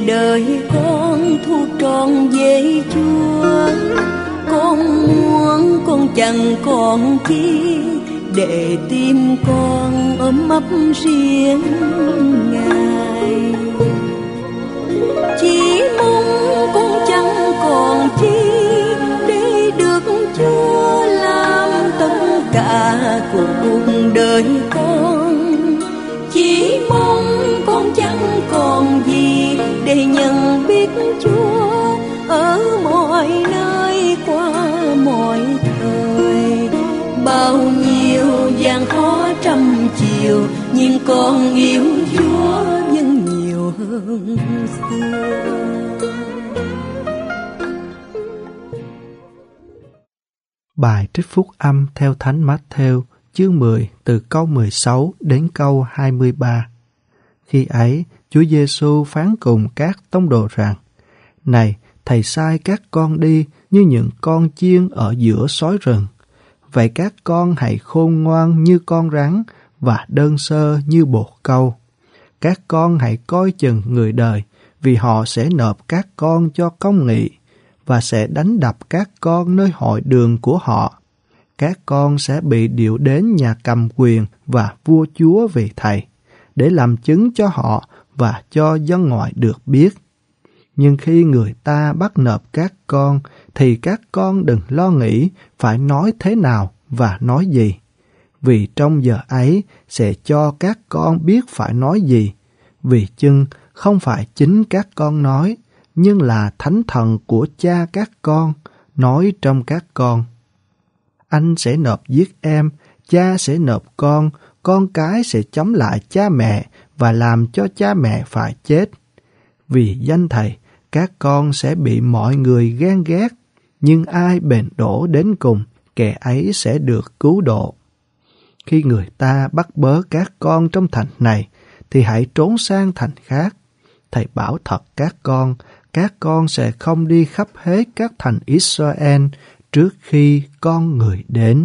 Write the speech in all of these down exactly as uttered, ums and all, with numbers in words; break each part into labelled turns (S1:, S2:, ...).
S1: đời con thu trọn về Chúa. Con muốn con chẳng còn chi để tim con ấm ấp riêng Ngài. Chỉ mong con chẳng còn chi để được Chúa làm tất cả cuộc đời con. Chỉ mong con chẳng còn gì để nhận biết Chúa ở mọi nơi qua mọi thời. Bao nhiêu gian khó trăm chiều, nhưng con yêu Chúa vẫn nhiều hơn xưa.
S2: Bài trích phúc âm theo Thánh Mát-thêu chương mười từ câu mười sáu đến câu hai mươi ba. Khi ấy, Chúa Giêsu phán cùng các tông đồ rằng: Này, Thầy sai các con đi như những con chiên ở giữa sói rừng. Vậy các con hãy khôn ngoan như con rắn và đơn sơ như bồ câu. Các con hãy coi chừng người đời, vì họ sẽ nộp các con cho công nghị và sẽ đánh đập các con nơi hội đường của họ. Các con sẽ bị điệu đến nhà cầm quyền và vua chúa vì Thầy, để làm chứng cho họ và cho dân ngoại được biết. Nhưng khi người ta bắt nộp các con, thì các con đừng lo nghĩ phải nói thế nào và nói gì. Vì trong giờ ấy sẽ cho các con biết phải nói gì. Vì chưng không phải chính các con nói, nhưng là Thánh Thần của cha các con nói trong các con. Anh sẽ nộp giết em, cha sẽ nộp con, con cái sẽ chống lại cha mẹ và làm cho cha mẹ phải chết. Vì danh Thầy, các con sẽ bị mọi người ghen ghét, nhưng ai bền đổ đến cùng, kẻ ấy sẽ được cứu độ. Khi người ta bắt bớ các con trong thành này, thì hãy trốn sang thành khác. Thầy bảo thật các con, các con sẽ không đi khắp hết các thành Israel trước khi con người đến.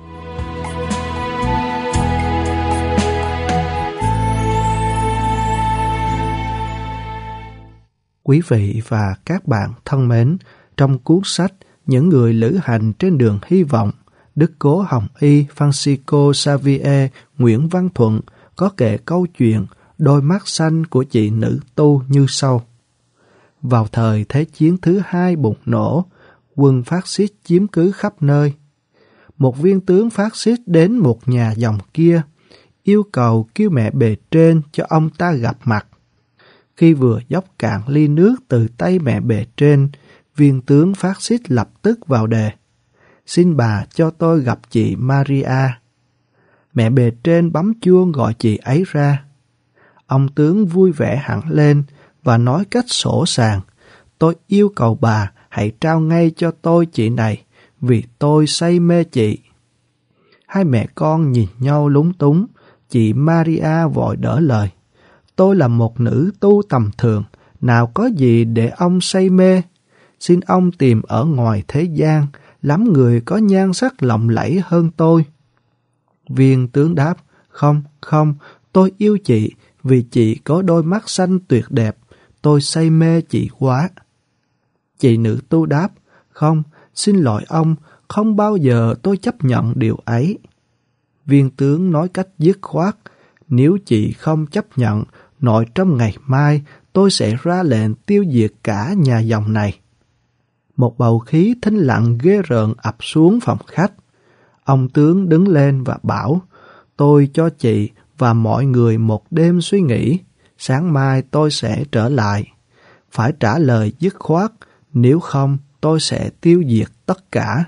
S2: Quý vị và các bạn thân mến, trong cuốn sách Những người lữ hành trên đường hy vọng, Đức Cố Hồng Y Francisco Xavier Nguyễn Văn Thuận có kể câu chuyện đôi mắt xanh của chị nữ tu như sau. Vào thời Thế chiến thứ hai bùng nổ, quân phát xít chiếm cứ khắp nơi. Một viên tướng phát xít đến một nhà dòng kia, yêu cầu kêu mẹ bề trên cho ông ta gặp mặt. Khi vừa dốc cạn ly nước từ tay mẹ bề trên, viên tướng phát xít lập tức vào đề: Xin bà cho tôi gặp chị Maria. Mẹ bề trên bấm chuông gọi chị ấy ra. Ông tướng vui vẻ hẳn lên và nói cách sỗ sàng: Tôi yêu cầu bà hãy trao ngay cho tôi chị này, vì tôi say mê chị. Hai mẹ con nhìn nhau lúng túng. Chị Maria vội đỡ lời: Tôi là một nữ tu tầm thường, nào có gì để ông say mê. Xin ông tìm ở ngoài thế gian, lắm người có nhan sắc lộng lẫy hơn tôi. Viên tướng đáp: Không, không, tôi yêu chị, vì chị có đôi mắt xanh tuyệt đẹp, tôi say mê chị quá. Chị nữ tu đáp: Không, xin lỗi ông, không bao giờ tôi chấp nhận điều ấy. Viên tướng nói cách dứt khoát: Nếu chị không chấp nhận, nội trong ngày mai tôi sẽ ra lệnh tiêu diệt cả nhà dòng này. Một bầu khí thinh lặng ghê rợn ập xuống phòng khách. Ông tướng đứng lên và bảo: Tôi cho chị và mọi người một đêm suy nghĩ, sáng mai tôi sẽ trở lại. Phải trả lời dứt khoát, nếu không tôi sẽ tiêu diệt tất cả.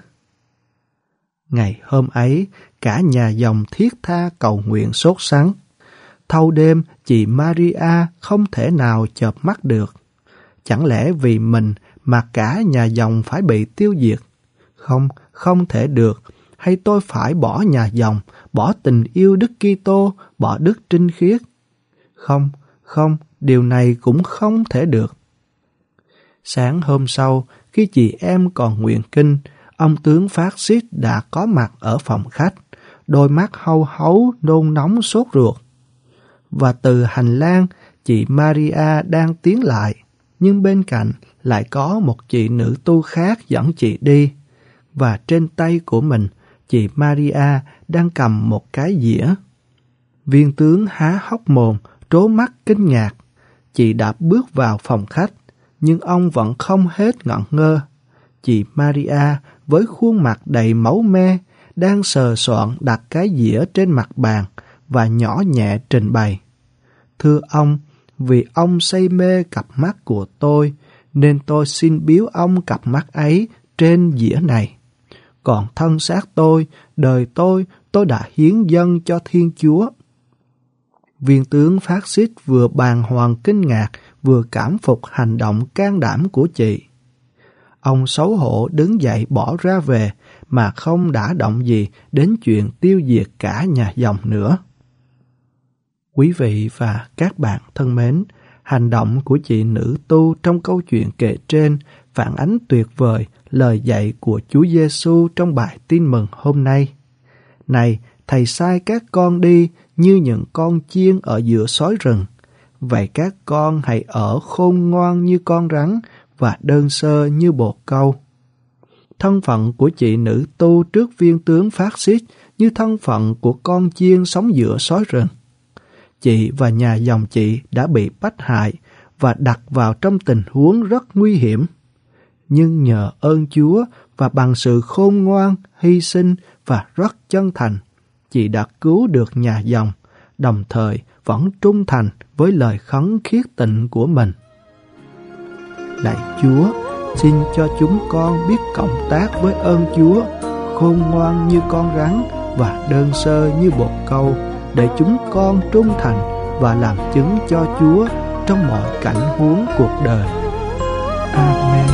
S2: Ngày hôm ấy, cả nhà dòng thiết tha cầu nguyện sốt sắng. Thâu đêm, chị Maria không thể nào chợp mắt được. Chẳng lẽ vì mình mà cả nhà dòng phải bị tiêu diệt? Không, không thể được. Hay tôi phải bỏ nhà dòng, bỏ tình yêu Đức Kitô, bỏ đức trinh khiết? Không, không, điều này cũng không thể được. Sáng hôm sau, khi chị em còn nguyện kinh, ông tướng phát xít đã có mặt ở phòng khách, đôi mắt hau háu nôn nóng sốt ruột. Và từ hành lang, chị Maria đang tiến lại. nhưng bên cạnh lại có một chị nữ tu khác dẫn chị đi, và trên tay của mình, chị Maria đang cầm một cái dĩa. Viên tướng há hốc mồm, trố mắt kinh ngạc. Chị đã bước vào phòng khách, nhưng ông vẫn không hết ngẩn ngơ. Chị Maria với khuôn mặt đầy máu me đang sờ soạn đặt cái dĩa trên mặt bàn và nhỏ nhẹ trình bày: "Thưa ông, vì ông say mê cặp mắt của tôi, nên tôi xin biếu ông cặp mắt ấy trên dĩa này. Còn thân xác tôi, đời tôi, tôi đã hiến dâng cho Thiên Chúa." Viên tướng phát xít vừa bàng hoàng kinh ngạc, vừa cảm phục hành động can đảm của chị. Ông xấu hổ đứng dậy bỏ ra về, mà không đả động gì đến chuyện tiêu diệt cả nhà dòng nữa. Quý vị và các bạn thân mến, hành động của chị nữ tu trong câu chuyện kể trên phản ánh tuyệt vời lời dạy của Chúa Giêsu trong bài tin mừng hôm nay. Này, Thầy sai các con đi như những con chiên ở giữa sói rừng. Vậy các con hãy ở khôn ngoan như con rắn và đơn sơ như bồ câu. Thân phận của chị nữ tu trước viên tướng phát xít như thân phận của con chiên sống giữa sói rừng. Chị và nhà dòng chị đã bị bắt hại và đặt vào trong tình huống rất nguy hiểm. Nhưng nhờ ơn Chúa và bằng sự khôn ngoan, hy sinh và rất chân thành, chị đã cứu được nhà dòng, đồng thời vẫn trung thành với lời khấn khiết tịnh của mình. Lạy Chúa, xin cho chúng con biết cộng tác với ơn Chúa, khôn ngoan như con rắn và đơn sơ như bồ câu, để chúng con trung thành và làm chứng cho Chúa trong mọi cảnh huống cuộc đời. Amen.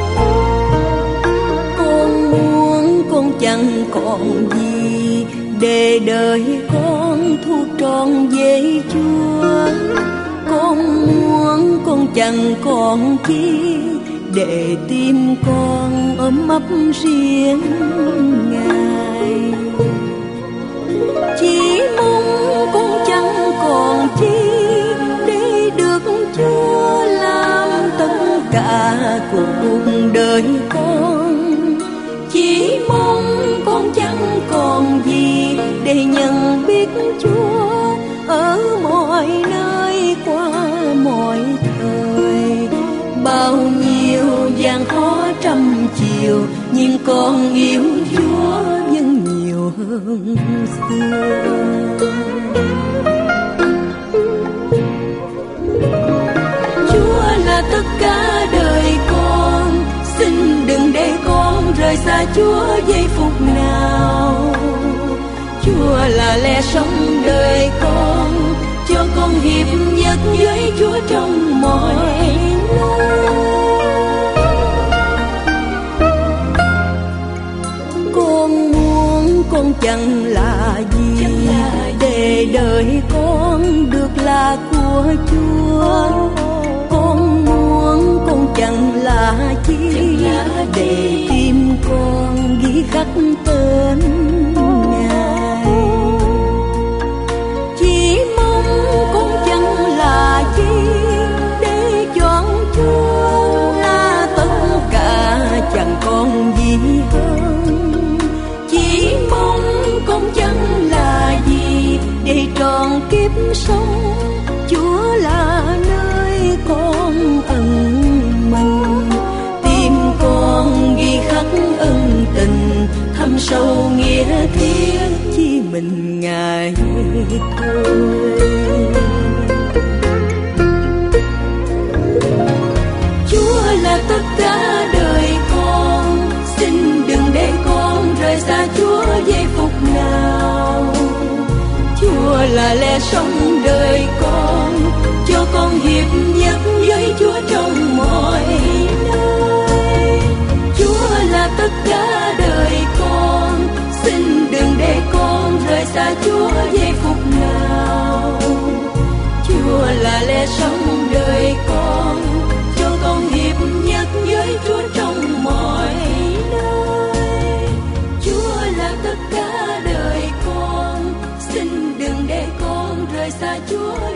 S1: Con muốn con chẳng còn gì để đời con thu trọn với Chúa. Con muốn con chẳng còn chi để tim con ấm ấp riêng Ngài. Chỉ mong con chẳng còn chi để được Chúa làm tất cả của cuộc đời con. Chỉ mong con chẳng còn gì để nhận biết Chúa ở mọi nơi qua mọi thời. Bao nhiêu gian khó trăm chiều, nhưng con yêu Chúa vẫn nhiều hơn xưa. Chúa là tất cả đời con, xin đừng để con rời xa Chúa giây phút nào. Chúa là lẽ sống đời con, cho con hiệp nhất với Chúa trong mọi nơi. Con muốn con chẳng là gì để đời con được là của Chúa. Con muốn con chẳng là chi để tim con ghi khắc tên Ngài. Chỉ mong con chẳng là chi để chọn Chúa là tất cả, chẳng còn gì hơn. Chỉ mong con chẳng là gì để trọn kiếp sống, Chúa là nơi con ẩn mình. Tim con ghi khắc ân tình, thâm sâu nghĩa thiết chỉ mình Ngài thôi. Chúa là tất cả đời con, xin đừng để con rời xa Chúa giây phút nào. Chúa là lẽ sống đời con, cho con hiệp nhất với Chúa trong mọi nơi. Chúa là tất cả đời con, xin đừng để con rời xa Chúa giây phút nào. Chúa là lẽ sống đời con, cho con hiệp nhất với Chúa trong mọi nơi. Chúa là tất cả đời con, xin đừng để con rời xa Chúa